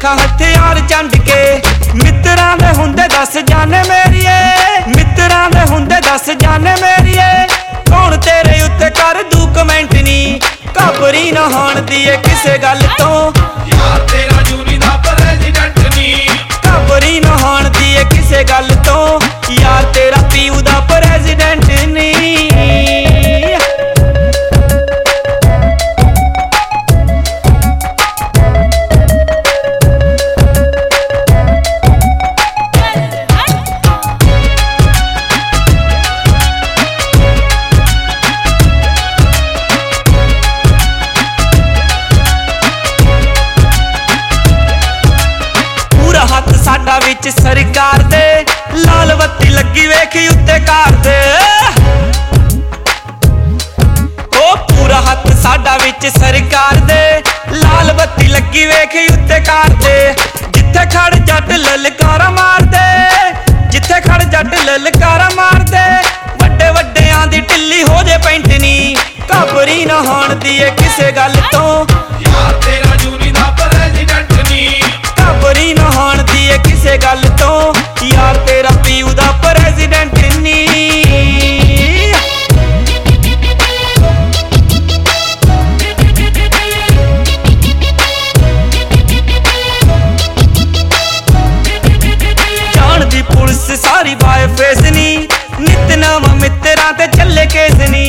ਵੇਖਾं हथियार चंड के। मित्रां दे हुंदे 10 जाने मेरीए, मित्रां दे हुंदे 10 जाने मेरीए। कौन तेरे उत्ते कर दू कमेंट नी, घबरी ना होण दी किसे गल तो। यार तेरा यूनी दा प्रेजिडेंट नी, घबरी ना होण दी किसे गल तो। यार तेरा पीऊ दा प्रेजिडेंट नी। हथ साडा विच सरकार दे, लाल बत्ती लगी वेखी उत्ते कार दे। ओ पूरा हथ साडा विच सरकार दे, लाल बत्ती लगी वेखी उत्ते कार दे। जिथे खड़ जट ललकारा मार दे, जिथे खड़ जट ललकारा मार दे। वड्डे वड्डियां दी ढिल्ली हो जे पैंट नी, घबरी ना होण दी किसे गल तो। यार तेरा यूनी दा प्रेजिडेंट नी, घबरी ना होण दी किसे गल तो। यार तेरा पीऊ दा प्रेजिडेंट नी। जान दी पुलिस सारी बाय फेस नी, नित नवां मित्रां ते चले केस नी।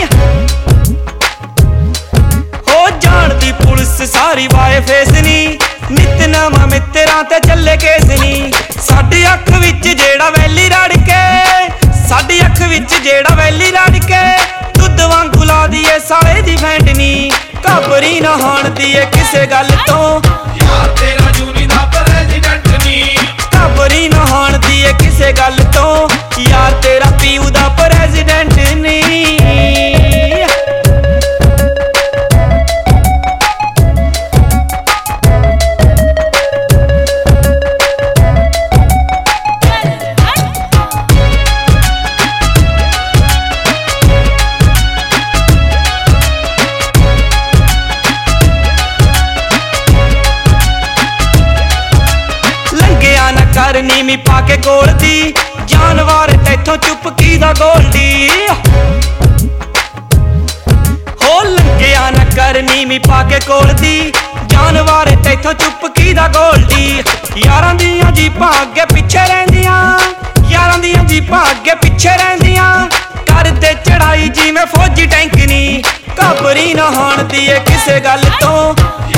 हो जान दी पुलिस सारी बाय फेस नी, नित नवां मित्रां ते चले केस नी। साडी अख विच जेड़ा वैली रड़ के, साडी अख विच जेड़ा वैली रड़ के। दुध वांगू ला दिए साले दी फैंट नी, घबरी ना होण दी किसे गल तो। यार तेरा यूनी दा प्रेजिडेंट नी, घबरी ना होण दी किसे गल तो। यार तेरा पीऊ दा प्रेजिडेंट नी। करनी मी पाके गोल दी, जानवर तैथों चुपकी दा गोल्डी। हो लंघिया ना करनी मी पाके गोल दी, जानवर तैथों चुपकी दा गोल्डी। यारां दियां जीपां अगे पिछे रहिंदियां, यारां दियां जीपां अगे पिछे रहिंदियां। करदे चढ़ाई जिवें फौजी टैंक नी, घबरी ना होण दी किसे गल तो।